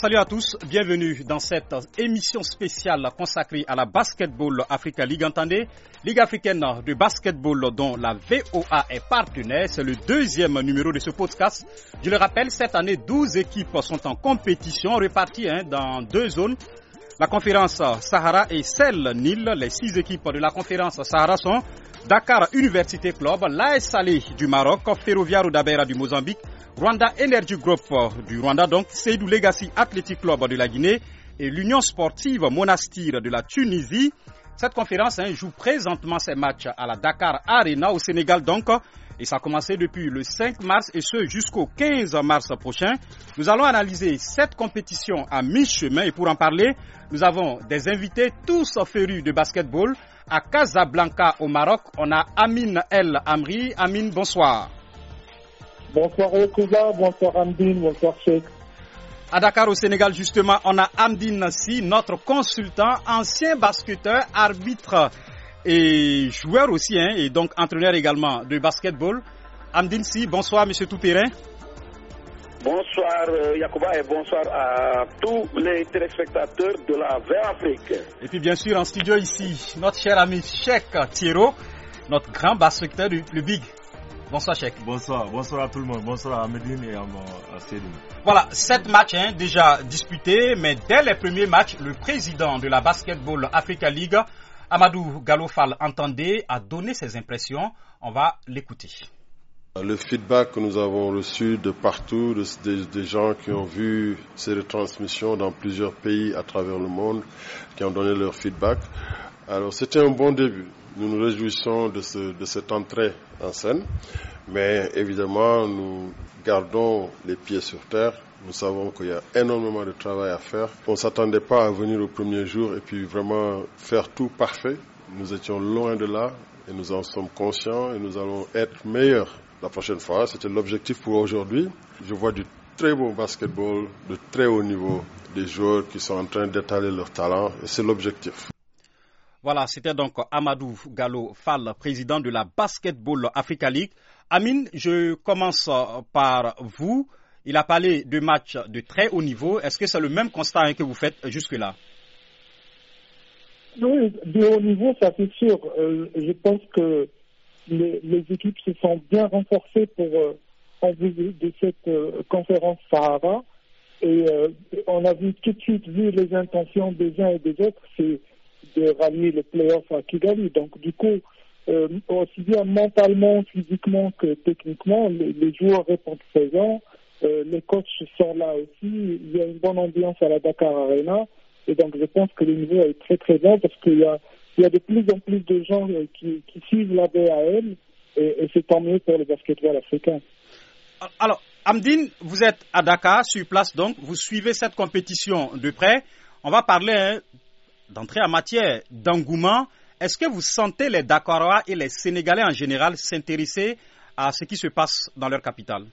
Salut à tous, bienvenue dans cette émission spéciale consacrée à la Basketball Africa League. Entendez, Ligue africaine de basketball dont la VOA est partenaire. C'est le deuxième numéro de ce podcast. Je le rappelle, cette année, 12 équipes sont en compétition, réparties dans deux zones. La conférence Sahara et celle Nil. Les 6 équipes de la conférence Sahara sont Dakar Université Club, l'AS Salé du Maroc, Ferroviario d'Abeira du Mozambique, Rwanda Energy Group du Rwanda, donc Seydou Legacy Athletic Club de la Guinée et l'Union Sportive Monastir de la Tunisie. Cette conférence joue présentement ses matchs à la Dakar Arena au Sénégal donc, et ça a commencé depuis le 5 mars et ce jusqu'au 15 mars prochain. Nous allons analyser cette compétition à mi-chemin et pour en parler, nous avons des invités tous férus de basketball. À Casablanca au Maroc, on a Amin El Amri. Amin, bonsoir. Bonsoir Yacouba, bonsoir Amdine, bonsoir Cheikh. À Dakar au Sénégal justement, on a Amdine Si, notre consultant, ancien basketteur, arbitre et joueur aussi, et donc entraîneur également de basketball. Amdine Si, bonsoir monsieur Toupérin. Bonsoir Yacouba et bonsoir à tous les téléspectateurs de la VOA Afrique. Et puis bien sûr en studio ici, notre cher ami Cheikh Thiero, notre grand basketteur, le Big. Bonsoir Cheikh. Bonsoir à tout le monde. Bonsoir à Medine et à Céline. Voilà, 7 matchs déjà disputés, mais dès les premiers matchs, le président de la Basketball Africa League, Amadou Gallo Fall, entendait, a donné ses impressions. On va l'écouter. Le feedback que nous avons reçu de partout, des gens qui ont vu ces retransmissions dans plusieurs pays à travers le monde, qui ont donné leur feedback. Alors c'était un bon début. Nous nous réjouissons de cette entrée en scène, mais évidemment nous gardons les pieds sur terre. Nous savons qu'il y a énormément de travail à faire. On ne s'attendait pas à venir au premier jour et puis vraiment faire tout parfait. Nous étions loin de là et nous en sommes conscients et nous allons être meilleurs la prochaine fois. C'était l'objectif pour aujourd'hui. Je vois du très beau basketball, de très haut niveau, des joueurs qui sont en train d'étaler leur talent et c'est l'objectif. Voilà, c'était donc Amadou Gallo Fall, président de la Basketball Africa League. Amin, je commence par vous. Il a parlé de matchs de très haut niveau. Est-ce que c'est le même constat que vous faites jusque-là? Oui, de haut niveau, ça c'est sûr. Je pense que les équipes se sont bien renforcées en vue de cette conférence Sahara. Et on a vu tout de suite les intentions des uns et des autres, c'est de rallier les playoffs à Kigali. Donc du coup, aussi bien mentalement, physiquement que techniquement, les joueurs répondent présents, les coachs sont là aussi, il y a une bonne ambiance à la Dakar Arena, et donc je pense que le niveau est très très bon parce qu'il y a de plus en plus de gens qui suivent la BAL et c'est tant mieux pour le basketball africain. Alors, Amdine, vous êtes à Dakar, sur place donc, vous suivez cette compétition de près. On va parler d'entrée en matière d'engouement. Est-ce que vous sentez les Dakarois et les Sénégalais en général s'intéresser à ce qui se passe dans leur capitale?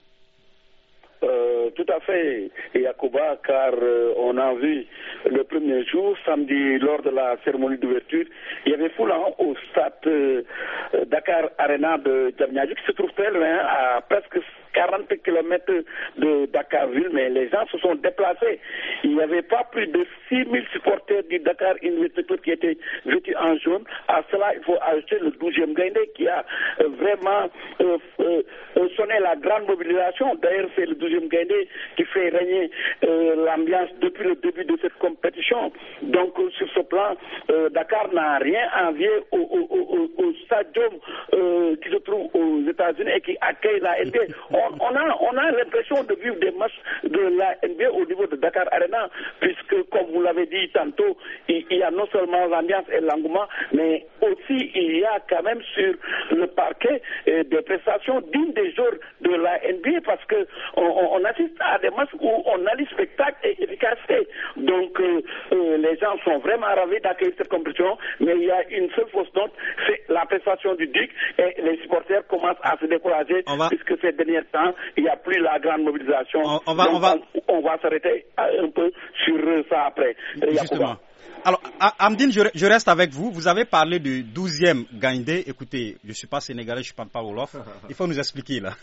Tout à fait, Yacouba, car on a vu le premier jour, samedi, lors de la cérémonie d'ouverture, il y avait foule au stade Dakar Arena de Diamniadio qui se trouve très loin, à presque 40 km de Dakar-Ville, mais les gens se sont déplacés. Il n'y avait pas plus de 6 000 supporters du Dakar Université Club qui étaient vêtus en jaune. À cela, il faut ajouter le 12e Gaindé qui a vraiment sonné la grande mobilisation. D'ailleurs, c'est le 12e Gaindé qui fait régner l'ambiance depuis le début de cette compétition. Donc, sur ce plan, Dakar n'a rien envié au stadium qui se trouve aux États-Unis et qui accueille la NBA. On a l'impression de vivre des matchs de la NBA au niveau de Dakar Arena, puisque, comme vous l'avez dit tantôt, il y a non seulement l'ambiance et l'engouement, mais aussi il y a quand même sur le parquet des prestations dignes des joueurs de la NBA, parce que on assiste à des matchs où on allie spectacle et efficacité. Donc les gens sont vraiment ravis d'accueillir cette compétition, mais il y a une seule fausse note, c'est la prestation du Duc, et les supporters commencent à se décourager, puisque ces derniers temps, il n'y a plus la grande mobilisation. On va s'arrêter un peu sur ça après. Justement. Alors, Amdine, je reste avec vous. Vous avez parlé du 12e Gaindé. Écoutez, je ne suis pas sénégalais, je ne parle pas wolof. Il faut nous expliquer, là.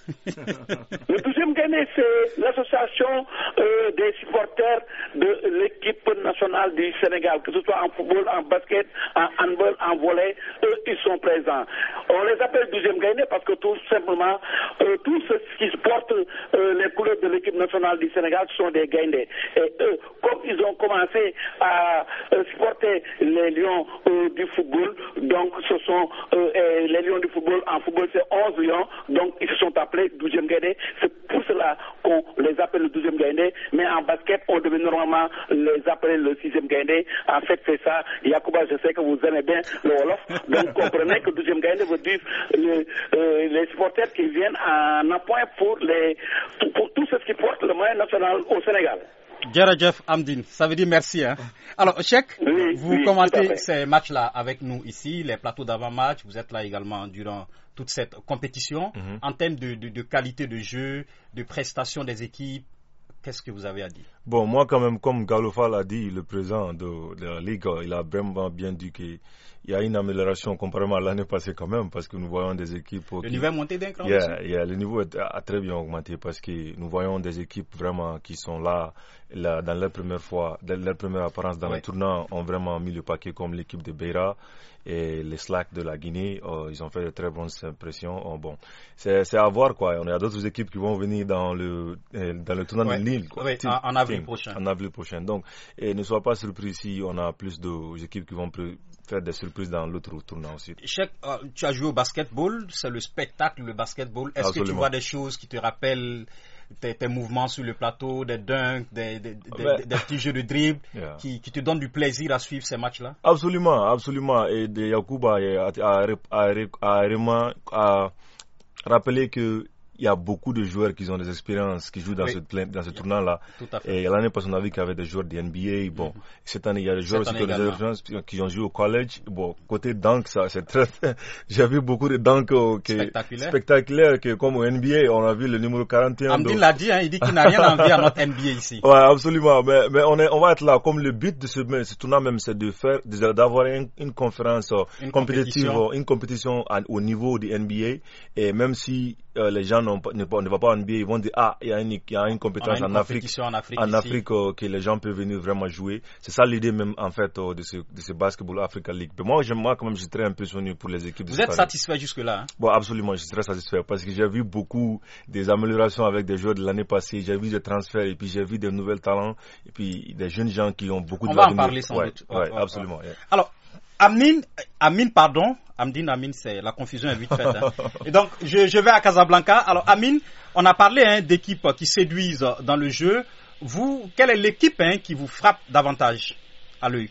Le 12e Gaindé, c'est l'association des supporters de l'équipe nationale du Sénégal, que ce soit en football, en basket, en handball, en volley, eux, ils sont présents. On les appelle 12e Gaindé parce que tout simplement, tous ceux qui portent les couleurs de l'équipe nationale du Sénégal sont des Gaindés. Et eux, comme ils ont commencé à supporter les Lions du football, donc ce sont les Lions du football, en football c'est 11 Lions, donc ils se sont appelés 12e Gaindé. C'est pour cela qu'on les appelle le 12e Gaindé, mais en basket, on devait normalement les appeler le 6e Gaindé. En fait, c'est ça. Yacouba, je sais que vous aimez bien le Wolof, donc comprenez que 12e Gaindé veut dire les supporters qui viennent en appoint pour tous ceux qui portent le moyen national au Sénégal. Djeradjef Amdine, ça veut dire merci. Hein. Alors, Cheikh, vous commentez ces matchs-là avec nous ici, les plateaux d'avant-match. Vous êtes là également durant toute cette compétition. En termes de qualité de jeu, de prestation des équipes, qu'est-ce que vous avez à dire? Bon, moi quand même, comme Galofa l'a dit, le président de la Ligue, il a vraiment bien dit qu'il y a une amélioration comparément à l'année passée quand même, parce que nous voyons des équipes... Le niveau est monté d'un cran aussi. Le niveau a très bien augmenté, parce que nous voyons des équipes vraiment qui sont là dans leur première apparence dans le tournoi, ont vraiment mis le paquet, comme l'équipe de Beira et les Slacks de la Guinée. Ils ont fait de très bonnes impressions. Bon, c'est à voir, quoi. Il y a d'autres équipes qui vont venir dans le tournoi de Lille, quoi. Oui, en avril prochain. En avril prochain. Donc, ne sois pas surpris si on a plus d'équipes qui vont faire des surprises dans l'autre tournoi aussi. Cheikh, tu as joué au basketball, c'est le spectacle, le basketball. Est-ce que tu vois des choses qui te rappellent tes mouvements sur le plateau, des dunks, des petits jeux de dribble qui te donnent du plaisir à suivre ces matchs-là? Absolument. Et Yacouba a rappelé que il y a beaucoup de joueurs qui ont des expériences, qui jouent dans ce tournoi-là. Et l'année passée, on a vu qu'il y avait des joueurs de NBA. Bon, cette année, il y a des joueurs qui ont joué au college. Bon, côté dunk, ça, c'est très... J'ai vu beaucoup de dunk spectaculaires que, comme au NBA, on a vu le numéro 41. Amdine l'a dit, il dit qu'il n'a rien envie à notre NBA ici. Ouais, absolument. Mais on va être là. Comme le but de ce tournoi même, c'est d'avoir une conférence compétitive, une compétition au niveau du NBA. Et même si les gens ne vont pas en NBA, ils vont dire il y a une compétence en Afrique que les gens peuvent venir vraiment jouer. C'est ça l'idée même en fait de ce Basketball Africa League. Mais moi quand même je suis très impressionné pour les équipes. Vous êtes satisfait jusque là? Bon, absolument, je suis très satisfait parce que j'ai vu beaucoup des améliorations avec des joueurs de l'année passée. J'ai vu des transferts et puis j'ai vu des nouveaux talents et puis des jeunes gens qui ont beaucoup de valeur. On va en parler sans doute. Absolument. Yeah. Alors Amdine, c'est la confusion est vite faite. Hein. Et donc, je vais à Casablanca. Alors, Amine, on a parlé d'équipes qui séduisent dans le jeu. Vous, quelle est l'équipe qui vous frappe davantage à l'œil?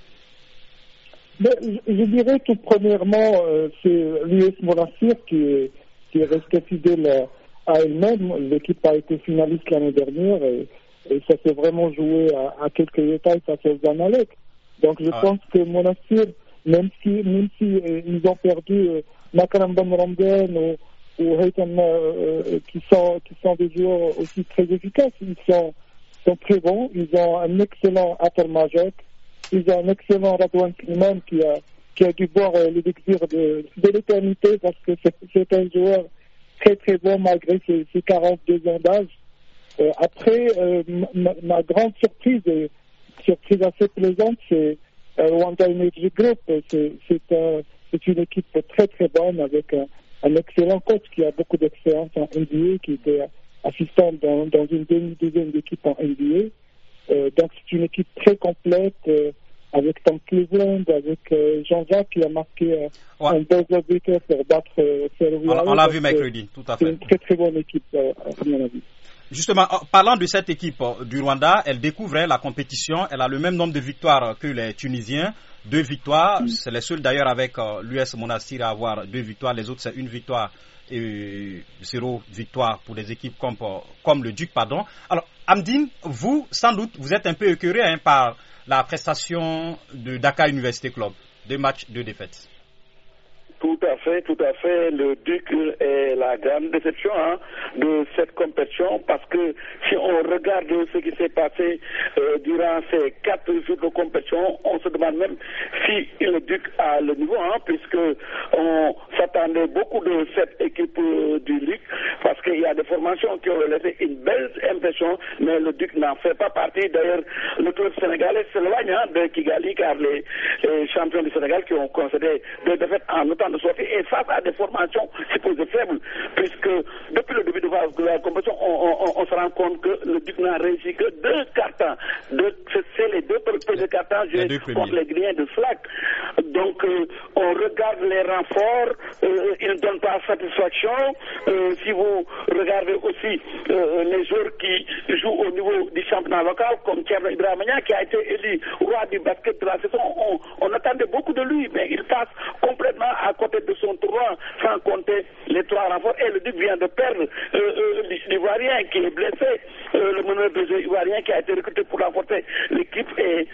Je dirais tout premièrement, c'est l'US Monastir qui est resté fidèle à elle-même. L'équipe a été finaliste l'année dernière et ça s'est vraiment joué à quelques détails face aux Zamalek. Donc je pense que Monastir, même si ils ont perdu Makaram Ramdan ou Haytham qui sont des joueurs aussi très efficaces, ils sont très bons. Ils ont un excellent Atar Majek, ils ont un excellent Radouane Slimane qui a dû boire l'élixir de l'éternité parce que c'est un joueur très très bon malgré ses 42 ans d'âge. Après, ma grande surprise assez plaisante, c'est Rwanda Energy Group. C'est une équipe très très bonne avec un excellent coach qui a beaucoup d'expérience en NBA, qui était assistant dans une demi-douzaine d'équipes en NBA. Donc c'est une équipe très complète avec Tom Cleveland, avec Jean-Jacques qui a marqué un buzzer beater pour battre Ferroviario. On l'a vu mercredi, tout à fait. C'est une très très bonne équipe à mon avis. Justement, parlant de cette équipe du Rwanda, elle découvrait la compétition. Elle a le même nombre de victoires que les Tunisiens. 2 victoires. C'est les seuls d'ailleurs avec l'US Monastir à avoir 2 victoires. Les autres, c'est 1 victoire et 0 victoire pour des équipes comme le Duc, pardon. Alors, Amdine, vous, sans doute, vous êtes un peu écœuré par la prestation de Dakar University Club. 2 matchs, 2 défaites. Tout à fait. Le Duc est la grande déception de cette compétition, parce que si on regarde ce qui s'est passé durant ces 4 jours de compétition, on se demande même si le Duc a le niveau, puisque on s'attendait beaucoup de cette équipe du Duc, parce qu'il y a des formations qui ont laissé une belle impression, mais le Duc n'en fait pas partie. D'ailleurs, le club sénégalais s'éloigne de Kigali, car les champions du Sénégal qui ont concédé 2 défaites en autant de sorties, et face à des formations supposées faibles, puisque depuis le début de la compétition, on se rend compte que le Duc n'a réussi que 2 cartons. C'est les 2 premiers cartons contre les Guinéens de Slack. Donc, on regarde les renforts, ils ne donnent pas satisfaction. Si vous regardez aussi les joueurs qui jouent au niveau du championnat local, comme Thierno Ibrahima, qui a été élu roi du basket de la saison, on attendait beaucoup de lui, mais il passe complètement à côté de son tournoi, sans compter les 3 renforts. Et le Duc vient de perdre l'Ivoirien qui est blessé, le meneur de jeu ivoirien qui a été recruté pour renforcer l'équipe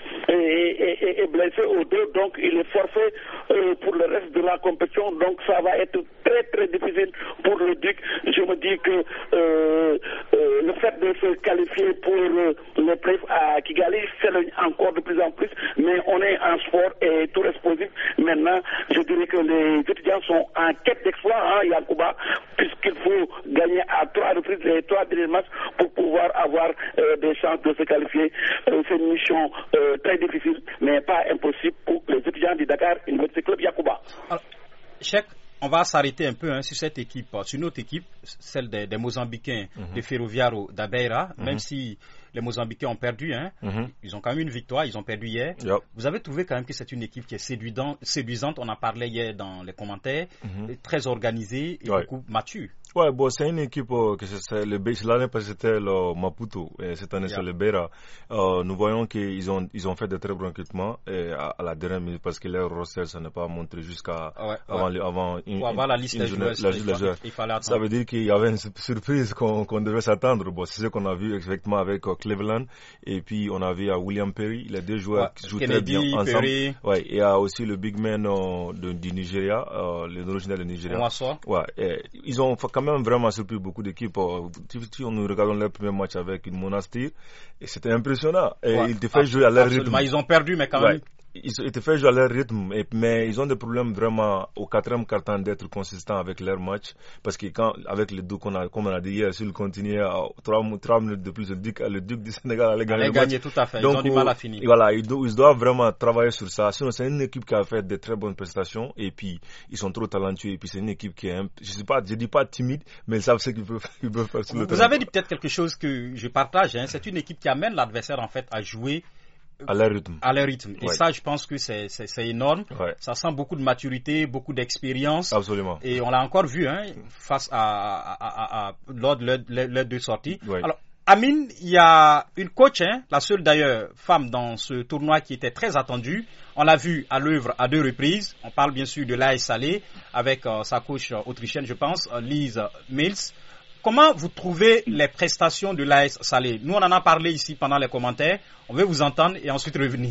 est blessé au dos, donc il est forcé pour le reste de la compétition. Donc ça va être très très difficile pour le Duc. Je me dis que le fait de se qualifier pour le playoff à Kigali s'éloigne encore de plus en plus, mais on est en sport et tout reste possible. Maintenant, je dirais que les étudiants sont en quête d'exploit, Yacouba, puisqu'il faut gagner à 3 reprises les 3 derniers matchs pour pouvoir avoir des chances de se qualifier. C'est une mission très difficile, mais pas impossible pour les étudiants du Dakar University Club Yacouba. Cheikh, on va s'arrêter un peu sur cette équipe, sur notre équipe, celle des Mozambicains de Ferroviario d'Abeira, même si les Mozambicains ont perdu, ils ont quand même une victoire, ils ont perdu hier. Vous avez trouvé quand même que c'est une équipe qui est séduisante, on en parlait hier dans les commentaires, très organisée et beaucoup mature. Ouais, bon, c'est une équipe l'année passée c'était le Maputo et cette année c'est le Beira. Nous voyons qu'ils ont fait de très bons recrutements à la dernière minute, parce que leur roster ça n'est pas montré jusqu'à avant la liste des joueurs. Ça veut dire qu'il y avait une surprise qu'on devait s'attendre. Bon, c'est ce qu'on a vu effectivement avec Cleveland, et puis on a vu à William Perry, les 2 joueurs qui jouent très bien ensemble. Perry. Ouais, et il y a aussi le big man du Nigeria, l'original du Nigeria. Ils ont quand même vraiment surpris beaucoup d'équipes. Si nous regardons leur premier match avec une Monastir, et c'était impressionnant. Et ils te font jouer à leur rythme. Ils ont perdu, mais quand même. Ils te font jouer à leur rythme, mais ils ont des problèmes vraiment au 4e quart-temps d'être consistants avec leur match, parce que avec le Duc, comme on a dit hier, s'ils continuaient à 3 minutes de plus, le Duc du Sénégal allait gagner le match. Tout à fait. Donc, ils ont du mal à finir. Voilà, ils doivent vraiment travailler sur ça. Sinon, c'est une équipe qui a fait de très bonnes prestations, et puis ils sont trop talentueux, et puis c'est une équipe qui est, je dis pas timide, mais ils savent ce qu'ils peuvent faire sur le terrain. Vous avez dit peut-être quelque chose que je partage, c'est une équipe qui amène l'adversaire en fait à jouer à leur rythme. Et ça, je pense que c'est énorme. Ça sent beaucoup de maturité, beaucoup d'expérience. Absolument. Et on l'a encore vu face lors de leurs 2 sorties. Alors, Amine, il y a une coach, la seule d'ailleurs femme dans ce tournoi qui était très attendue. On l'a vu à l'œuvre à 2 reprises. On parle bien sûr de l'AS Salé avec sa coach autrichienne, je pense, Lise Mills. Comment vous trouvez les prestations de l'AS Salé? Nous, on en a parlé ici pendant les commentaires. On veut vous entendre et ensuite revenir.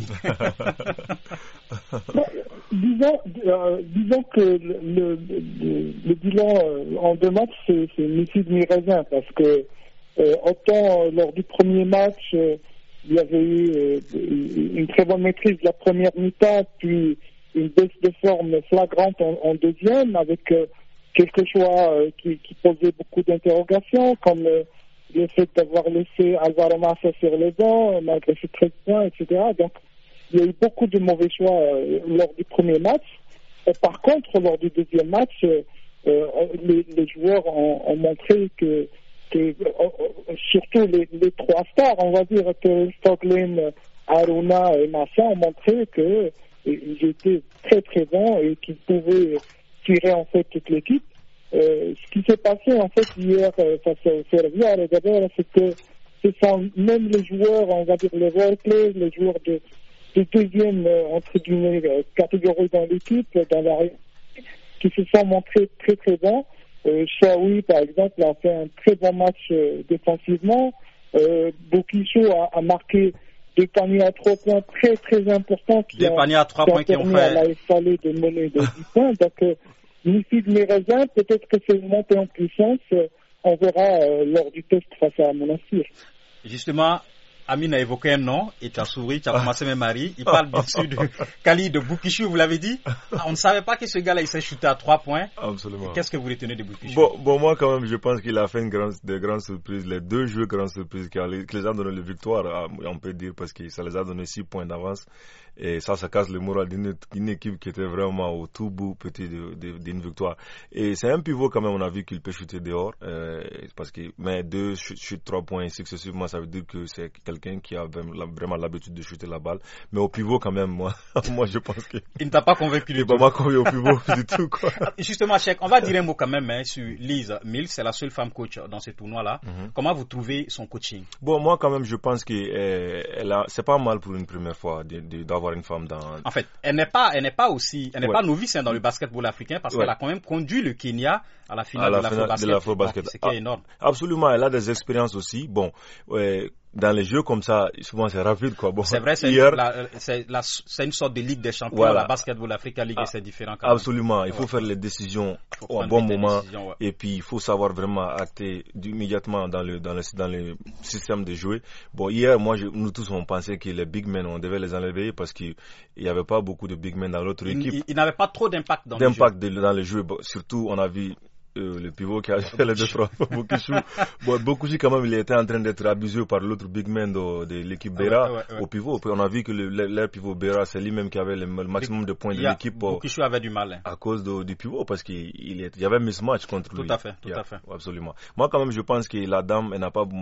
Disons que le bilan en 2 matchs, c'est mi-figue, mi-raisin, parce que autant lors du premier match, il y avait eu une très bonne maîtrise de la première mi-temps, puis une baisse de forme flagrante en deuxième, avec quelques choix qui posaient beaucoup d'interrogations, comme le fait d'avoir laissé Alvaro Massa sur les bancs, malgré ses 13 points, etc. Donc, il y a eu beaucoup de mauvais choix lors du premier match. Et par contre, lors du deuxième match, les joueurs ont montré que surtout les 3 stars, on va dire, que Stoglin, Aruna et Massa ont montré qu'ils étaient très très bons et qu'ils pouvaient tirer en fait toute l'équipe. Ce qui s'est passé en fait hier face au Ferroviario d'abord, c'est que ce sont même les joueurs, on va dire les roleplays, les joueurs de deuxième entre guillemets catégorie dans l'équipe, dans la qui se sont montrés très très bons. Shawi par exemple a fait un très bon match défensivement. Bokicho a marqué des paniers à 3 points très très importants des paniers à 3 points qui ont fait à la Salé de mener de 10 points. Donc ni figue ni raisin. Peut-être que c'est une montée en puissance. On verra lors du test face à Monastir. Justement, Amine a évoqué un nom et tu as souri, tu as commencé même à rire. Il parle bien sûr de Khalid Boukissou, vous l'avez dit. On ne savait pas que ce gars-là, il s'est shooté à 3 points. Absolument. Qu'est-ce que vous retenez de Boukissou? Bon, moi quand même, je pense qu'il a fait de grandes surprises. Les 2 jeux grandes surprises qui les a donné la victoire, on peut dire, parce que ça les a donné 6 points d'avance. Et ça casse le moral d'une équipe qui était vraiment au tout bout d'une victoire. Et c'est un pivot quand même, on a vu qu'il peut shooter dehors. Mais 2 chutes 3 points successivement, ça veut dire que c'est quelqu'un qui a vraiment l'habitude de shooter la balle. Mais au pivot quand même, moi je pense que... Il ne t'a pas convaincu du tout. Il ne m'a pas convaincu au pivot du tout, quoi. Justement, Cheikh, on va dire un mot quand même sur Liz Mills, c'est la seule femme coach dans ce tournoi-là. Comment vous trouvez son coaching? Bon, moi quand même, je pense que c'est pas mal pour une première fois d'avoir une femme dans... En fait, elle n'est pas novice dans le basketball africain parce qu'elle a quand même conduit le Kenya à la finale de l'Afro-Basket. C'est énorme. Absolument, elle a des expériences aussi. Bon, dans les jeux comme ça, souvent c'est rapide, quoi. Bon, c'est vrai, c'est une sorte de ligue des champions, voilà. La Basketball Africa League, et c'est différent. Absolument, il faut faire les décisions au bon moment, et puis il faut savoir vraiment acter immédiatement dans le système de jouer. Bon, hier, nous tous on pensait que les big men, on devait les enlever parce qu'il n'y avait pas beaucoup de big men dans l'autre équipe. Il n'avait pas trop d'impact dans le jeu. Bon, surtout, on a vu le pivot qui a fait les 2-3 Boukissou. Bon, Boukissou quand même, il était en train d'être abusé par l'autre big man de l'équipe Bera au pivot. Puis on a vu que leur pivot Bera, c'est lui-même qui avait le maximum de points de l'équipe. Boukissou avait du mal. À cause du pivot, parce qu'il y avait un mismatch contre lui. Tout à fait. Absolument. Moi quand même, je pense que la dame,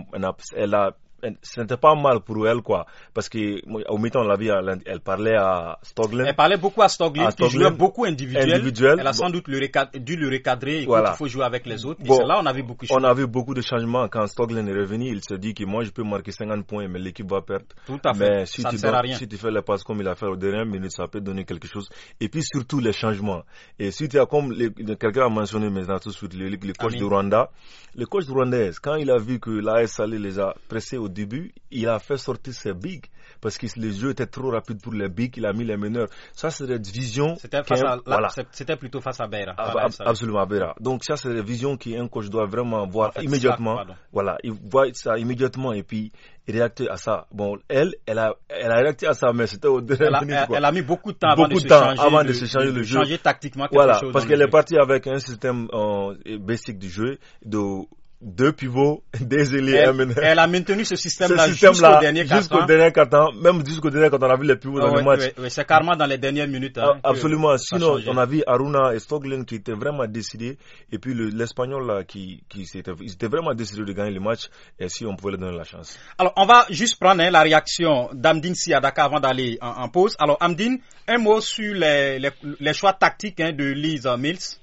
ce n'était pas mal pour elle, quoi, parce que au mi-temps, on l'a vu, elle parlait à Stoglin. Elle parlait beaucoup à Stoglin, qui jouait beaucoup individuel. Elle a sans doute dû le recadrer. Voilà. Il faut jouer avec les autres. Et c'est là on a vu beaucoup de choses. On a vu beaucoup de changements. Quand Stoglin est revenu, il se dit que moi je peux marquer 50 points, mais l'équipe va perdre. Tout à fait. Mais si tu fais les passes comme il a fait aux dernières minutes, ça peut donner quelque chose. Et puis surtout les changements. Et si tu as comme quelqu'un a mentionné maintenant tout de suite le coach du Rwanda. Le coach rwandais, quand il a vu que l'AS Salé les a pressés au début, il a fait sortir ses bigs parce que les jeux étaient trop rapides pour les bigs. Il a mis les meneurs. Ça, c'est des visions. C'était plutôt face à Beira. Absolument, à Beira. Donc, ça, c'est des visions qu'un coach doit vraiment voir immédiatement. Voilà, il voit ça immédiatement et puis réacter à ça. Bon, elle a réacté à ça, mais c'était au dernier minute. Elle a mis beaucoup de temps avant de se changer le jeu. Changer tactiquement quelque chose. Parce qu'elle est partie avec un système basique du jeu de 2 pivots, des ailiers, un meneur. Elle a maintenu ce système-là jusqu'au dernier quart-temps. Même jusqu'au dernier quand on a vu les pivots dans le match. Oui, c'est carrément dans les dernières minutes. Absolument. Sinon, on a vu Aruna et Stoglin qui étaient vraiment décidés. Et puis l'Espagnol là, ils étaient vraiment décidés de gagner le match. Et si on pouvait leur donner la chance. Alors, on va juste prendre la réaction d'Amdine Siadaka avant d'aller en pause. Alors, Amdine, un mot sur les choix tactiques de Liz Mills.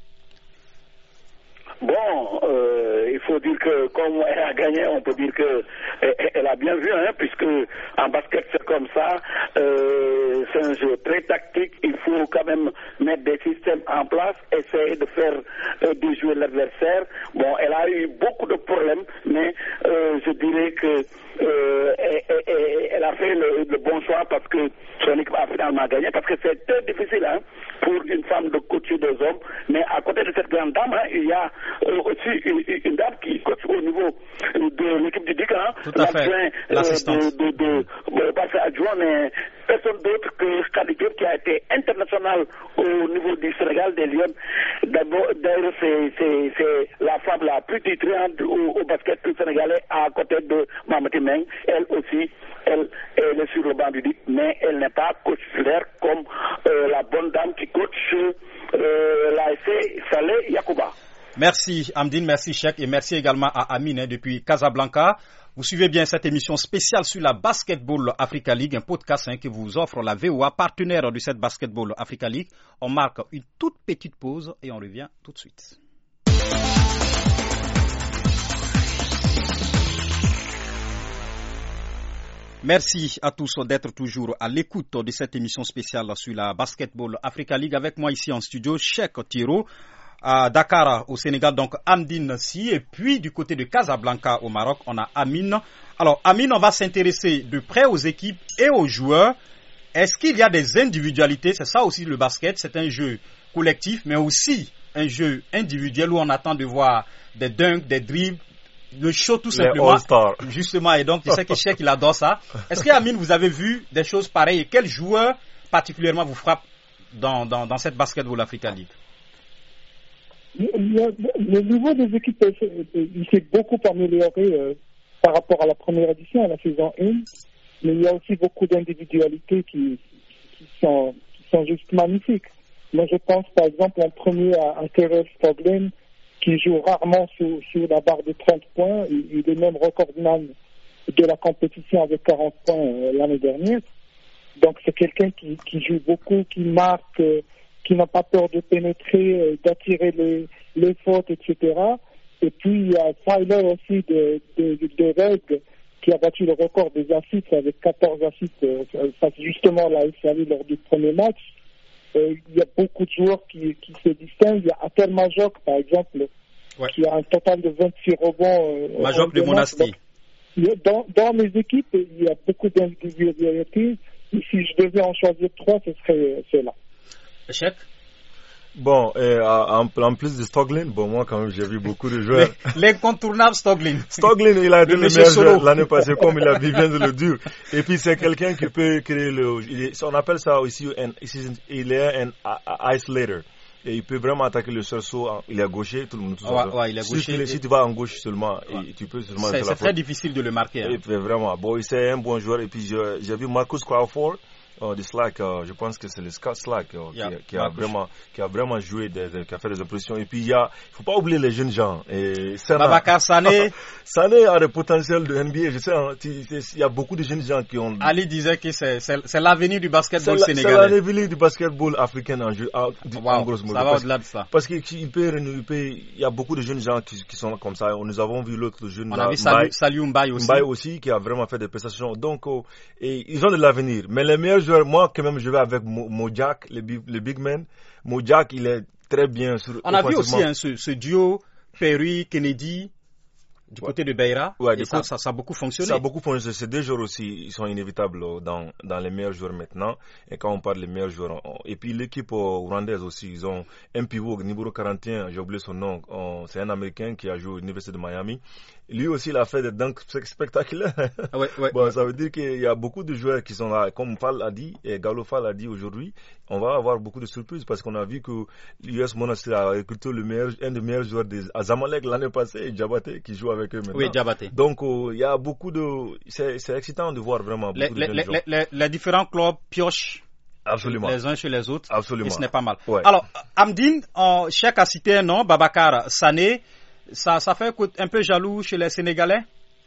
Bon, il faut dire que comme elle a gagné, on peut dire qu'elle a bien vu, puisque en basket c'est comme ça, c'est un jeu très tactique, il faut quand même mettre des systèmes en place, essayer de faire déjouer l'adversaire. Bon, elle a eu beaucoup de problèmes, mais je dirais que elle a fait le bon choix parce que son équipe a finalement gagné, parce que c'est très difficile pour une femme de coacher des hommes, mais à côté de cette grande dame, il y a aussi une dame qui coach au niveau de l'équipe du DIC, l'assistance de adjoint, mais personne d'autre que Khady Diop qui a été international au niveau du Sénégal des Lions. D'ailleurs, c'est la femme la plus titrée au basket sénégalais à côté de Mamati Meng. Elle aussi, elle est sur le banc du DIC, mais elle n'est pas coach titulaire comme la bonne dame qui coach l'ASC Salé Yacouba. Merci Amdine, merci Cheikh et merci également à Amine depuis Casablanca. Vous suivez bien cette émission spéciale sur la Basketball Africa League, un podcast que vous offre la VOA, partenaire de cette Basketball Africa League. On marque une toute petite pause et on revient tout de suite. Merci à tous d'être toujours à l'écoute de cette émission spéciale sur la Basketball Africa League. Avec moi ici en studio, Cheikh Tiro. À Dakar, au Sénégal, donc Amdine Si, et puis du côté de Casablanca, au Maroc, on a Amine. Alors, Amine, on va s'intéresser de près aux équipes et aux joueurs. Est-ce qu'il y a des individualités? C'est ça aussi le basket, c'est un jeu collectif, mais aussi un jeu individuel où on attend de voir des dunks, des dribbles, le show tout simplement. Justement, et donc je sais que Cheikh il adore ça. Est-ce que Amine, vous avez vu des choses pareilles et quel joueur particulièrement vous frappe dans cette Basketball Africa League? Le niveau des équipes, il s'est beaucoup amélioré par rapport à la première édition, à la saison 1, mais il y a aussi beaucoup d'individualités qui sont juste magnifiques. Moi, je pense par exemple en premier à Terrell Stoglin, qui joue rarement sur la barre de 30 points. Il est même recordman de la compétition avec 40 points l'année dernière. Donc c'est quelqu'un qui joue beaucoup, qui marque, qui n'a pas peur de pénétrer, d'attirer les fautes, etc. Et puis il y a Tyler aussi de Reg, qui a battu le record des assists avec 14 assists face justement là lors du premier match. Il y a beaucoup de joueurs qui se distinguent. Il y a Atel Majok, par exemple, qui a un total de 26 rebonds. Majok de Monastir. Dans mes équipes, il y a beaucoup d'individualités. Si je devais en choisir 3, ce serait ceux-là. Cheikh? Bon, en plus de Stoglin, moi quand même j'ai vu beaucoup de joueurs. L'incontournable Stoglin. Stoglin, il a été le meilleur joueur l'année passée, comme il vient de le dire. Et puis c'est quelqu'un qui peut créer on appelle ça aussi il est un isolator. Et il peut vraiment attaquer le sursaut. Il est gaucher, tout le monde. Il est gaucher. Si tu vas en gauche seulement, tu peux seulement. C'est très difficile de le marquer. Et puis, vraiment, c'est un bon joueur. Et puis j'ai vu Marcus Crawford. De Slack, je pense que c'est le Scott Slack qui a vraiment joué, qui a fait des impressions. Et puis il faut pas oublier les jeunes gens. Babacar Sané. Sané a le potentiel de NBA. Je sais, il y a beaucoup de jeunes gens qui ont. Ali disait que c'est l'avenir du basketball sénégalais. C'est l'avenir du basketball africain en grosso modo. Ça va au-delà de ça. Parce qu'il y a beaucoup de jeunes gens qui sont comme ça. Nous avons vu l'autre jeune. On a vu Saliou Mbaye aussi. Mbaye aussi qui a vraiment fait des prestations. Donc ils ont de l'avenir. Mais les meilleurs joueurs, moi quand même je vais avec Mojak, le big man. Mojak, il est très bien sur. On a vu aussi ce duo Perry-Kennedy du côté de Beira. Et ça a beaucoup fonctionné. Ça a beaucoup fonctionné. Ces deux joueurs aussi, ils sont inévitables dans les meilleurs joueurs maintenant. Et quand on parle des meilleurs joueurs, et puis l'équipe rwandaise aussi, ils ont un pivot numéro 41, j'ai oublié son nom. C'est un Américain qui a joué à l'Université de Miami. Lui aussi, il a fait des dunks spectaculaires. Bon, ça veut dire qu'il y a beaucoup de joueurs qui sont là. Comme Fall a dit, et Gallo Fall a dit aujourd'hui, on va avoir beaucoup de surprises parce qu'on a vu que l'US Monastir a recruté un des meilleurs joueurs des Zamalek l'année passée, Diabaté, qui joue avec eux maintenant. Oui, Diabaté. Donc, il y a beaucoup c'est excitant de voir vraiment beaucoup de jeunes joueurs. Les différents clubs piochent. Absolument. Les uns chez les autres. Absolument. Et ce n'est pas mal. Ouais. Alors, Amdine, Cheikh a cité un nom, Babacar Sané. Ça fait un peu jaloux chez les Sénégalais?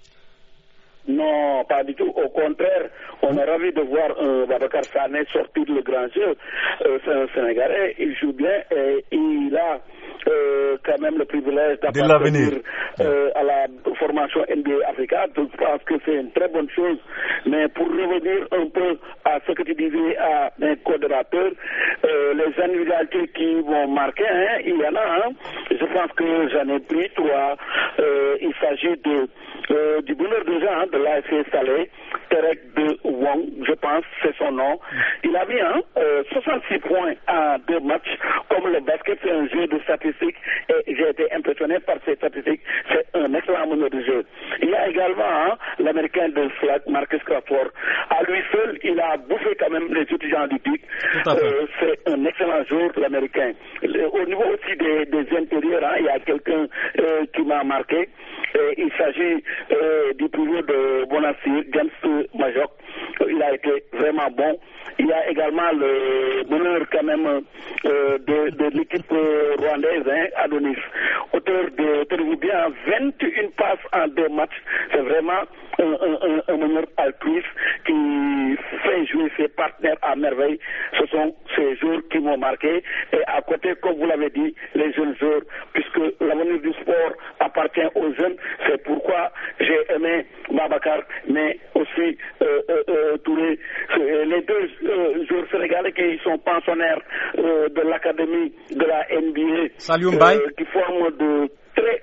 Non, pas du tout. Au contraire, on est ravi de voir Babacar Sané sortir le grand jeu. C'est un Sénégalais, il joue bien et il a quand même le privilège d'appartenir à la formation NBA Africa. Je pense que c'est une très bonne chose. Mais pour revenir un peu à ce que tu disais à un modérateur, les individualités qui vont marquer, il y en a. Je pense que j'en ai pris 3. Il s'agit du bonheur de gens de l'AFC Salé, Terek de Wong, je pense, c'est son nom. Il a mis 66 points en 2 matchs. Comme le basket, c'est un jeu de statistiques et j'ai été impressionné par ces statistiques. C'est un excellent meneur de jeu. Il y a également l'Américain de Slack, Marcus Crawford. À lui seul, il a bouffé quand même les étudiants du PIC. C'est un excellent joueur, l'Américain. Au niveau aussi des intérieurs, il y a quelqu'un qui m'a marqué. Il s'agit du pivot de Bonastir, James Majok. Il a été vraiment bon. Il y a également le meneur quand même de l'équipe rwandaise, Adonis. Auteur de, tenez-vous bien, 21 passes en 2 matchs. C'est vraiment un meneur altruiste qui fait jouer ses partenaires à merveille. Ce sont ces joueurs qui m'ont marqué. Et à côté, comme vous l'avez dit, les jeunes joueurs, puisque l'avenir du sport appartient aux jeunes. C'est pourquoi j'ai aimé Babacar, mais aussi Touré. Les 2 joueurs sénégalais qui sont pensionnaires de l'académie de la NBA, Saliou Mbaye, qui forment de très bons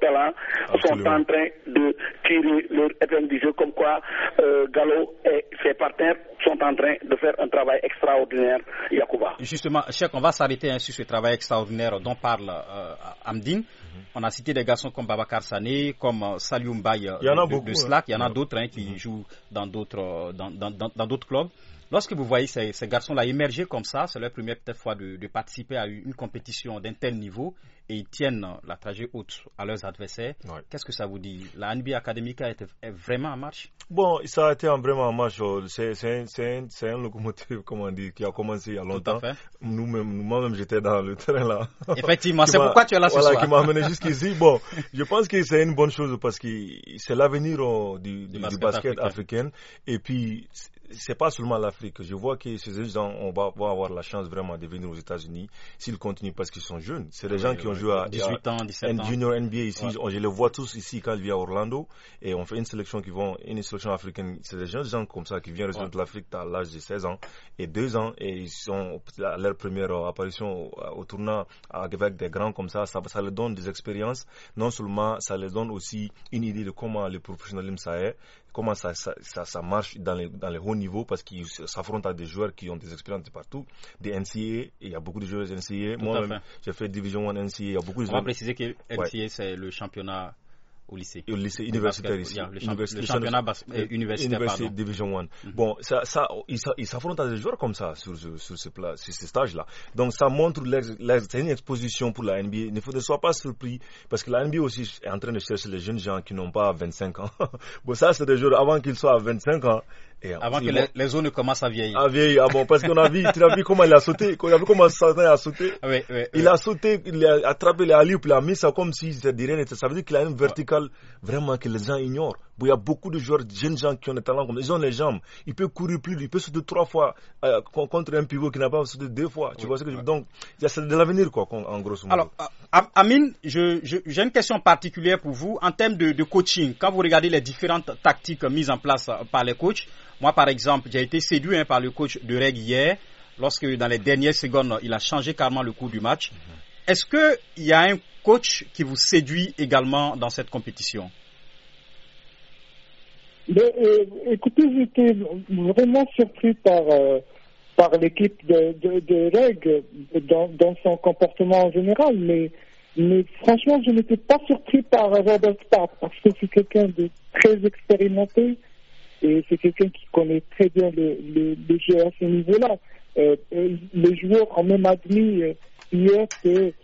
talent sont en train de tirer leur épingle du jeu, comme quoi Gallo et ses partenaires sont en train de faire un travail extraordinaire, Yacouba. Justement, Cheikh, on va s'arrêter sur ce travail extraordinaire dont parle Amdine. On a cité des garçons comme Babacar Sané, comme Saliou Mbaye de Slack. Il y en a d'autres qui jouent dans d'autres clubs. Lorsque vous voyez ces garçons-là émerger comme ça, c'est leur première peut-être fois de participer à une compétition d'un tel niveau et ils tiennent la trajet haute à leurs adversaires. Ouais. Qu'est-ce que ça vous dit? La NBA Académica est vraiment en marche? Bon, ça a été vraiment en marche. C'est un locomotive, comment on dit, qui a commencé il y a longtemps. Moi-même, j'étais dans le terrain là. Effectivement, c'est pourquoi tu es là ce soir. Qui m'a amené jusqu'ici. Bon, je pense que c'est une bonne chose parce que c'est l'avenir du basket africain. Et puis, c'est pas seulement l'Afrique. Je vois que ces gens, on va avoir la chance vraiment de venir aux États-Unis s'ils continuent parce qu'ils sont jeunes. C'est des gens qui ont joué à 18 ans, 17 ans. Junior NBA ici. Ouais. Je les vois tous ici quand ils viennent à Orlando et on fait une sélection africaine. C'est des jeunes gens comme ça qui viennent rejoindre l'Afrique à l'âge de 16 ans et 2 ans et ils sont à leur première apparition au tournoi avec des grands comme ça. Ça leur donne des expériences. Non seulement, ça leur donne aussi une idée de comment le professionnalisme ça est. Comment ça marche dans les hauts niveaux parce qu'ils s'affrontent à des joueurs qui ont des expériences de partout, des NCAA, et il y a beaucoup de joueurs NCAA. Moi-même, j'ai fait Division 1 NCAA, il y a beaucoup de joueurs. On va préciser que NCAA, c'est le championnat au lycée. Au lycée universitaire ici. Le championnat universitaire, Division 1. Bon, ils s'affrontent à des joueurs comme ça sur ces stages-là. Donc, ça montre, c'est une exposition pour la NBA. Il ne soit pas surpris parce que la NBA aussi est en train de chercher les jeunes gens qui n'ont pas 25 ans. Bon, ça, c'est des joueurs avant qu'ils soient à 25 ans. Et avant que les zones commencent à vieillir. Parce qu'on a vu, tu as vu comment il a sauté, comment Satan a sauté. Oui. Il a sauté, il a attrapé les allures, puis il a mis ça comme si c'était de rien n'était. Ça veut dire qu'il a une verticale vraiment que les gens ignorent. Bon, il y a beaucoup de joueurs, jeunes gens qui ont des talents comme ça. Ils ont les jambes. Il peut courir plus, il peut sauter 3 fois contre un pivot qui n'a pas sauté 2 fois. Tu vois ce que je veux dire? Donc, c'est de l'avenir, quoi, en grosso modo. Alors, Amine, j'ai une question particulière pour vous en termes de coaching. Quand vous regardez les différentes tactiques mises en place par les coachs, moi, par exemple, j'ai été séduit par le coach de Reg hier, lorsque dans les dernières secondes, il a changé carrément le cours du match. Est-ce qu'il y a un coach qui vous séduit également dans cette compétition? Écoutez, j'étais vraiment surpris par l'équipe de Reg dans son comportement en général, mais franchement, je n'étais pas surpris par Robert Stark parce que c'est quelqu'un de très expérimenté. Et c'est quelqu'un qui connaît très bien les jeux à ce niveau-là. Les joueurs ont même admis hier que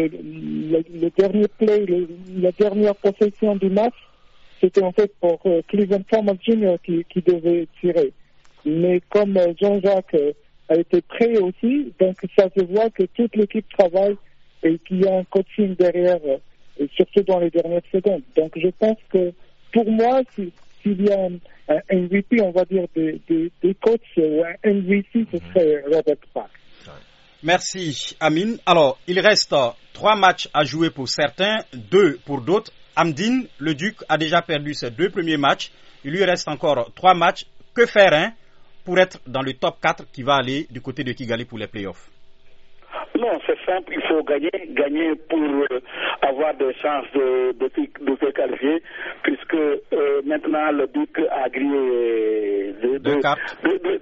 le dernier play, la dernière possession du match, c'était en fait pour Cleveland Thomas Jr. qui devait tirer. Mais comme Jean-Jacques a été prêt aussi, donc ça se voit que toute l'équipe travaille et qu'il y a un coaching derrière, surtout dans les dernières secondes. Donc je pense que pour moi, s'il y a un MVP, on va dire, des coachs, ou un MVP, ce serait Robert Park. Merci, Amine. Alors, il reste 3 matchs à jouer pour certains, 2 pour d'autres. Amdine, le Duc, a déjà perdu ses 2 premiers matchs. Il lui reste encore 3 matchs. Que faire pour être dans le top 4 qui va aller du côté de Kigali pour les playoffs? Non, c'est simple, il faut gagner pour avoir des chances de se qualifier, puisque maintenant le Duc a grillé 2 cartes.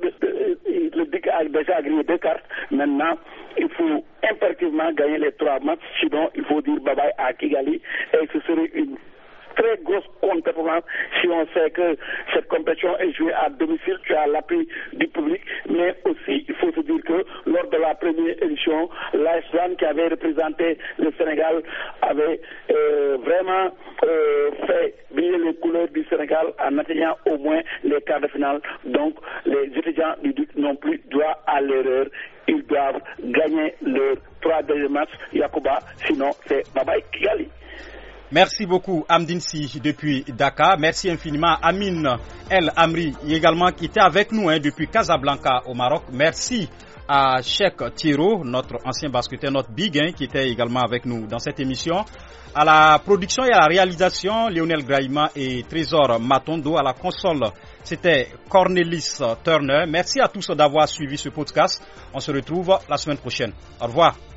Le Duc a déjà grillé 2 cartes. Maintenant, il faut impérativement gagner les 3 matchs, sinon il faut dire bye bye à Kigali, et ce serait une très grosse contre-performance si on sait que cette compétition est jouée à domicile, tu as l'appui du public, mais aussi il faut se dire que lors de la première édition, l'AS Douanes qui avait représenté le Sénégal avait vraiment fait briller les couleurs du Sénégal en atteignant au moins les quarts de finale. Donc les étudiants du Duc n'ont plus droit à l'erreur. Ils doivent gagner leurs 3 derniers matchs, Yacouba, sinon c'est bye-bye Kigali. Merci beaucoup Amdine Si depuis Dakar. Merci infiniment Amine El Amri également qui était avec nous depuis Casablanca au Maroc. Merci à Cheikh Thiro, notre ancien basketteur, notre big qui était également avec nous dans cette émission. À la production et à la réalisation, Lionel Graïma et Trésor Matondo. À la console, c'était Cornelis Turner. Merci à tous d'avoir suivi ce podcast. On se retrouve la semaine prochaine. Au revoir.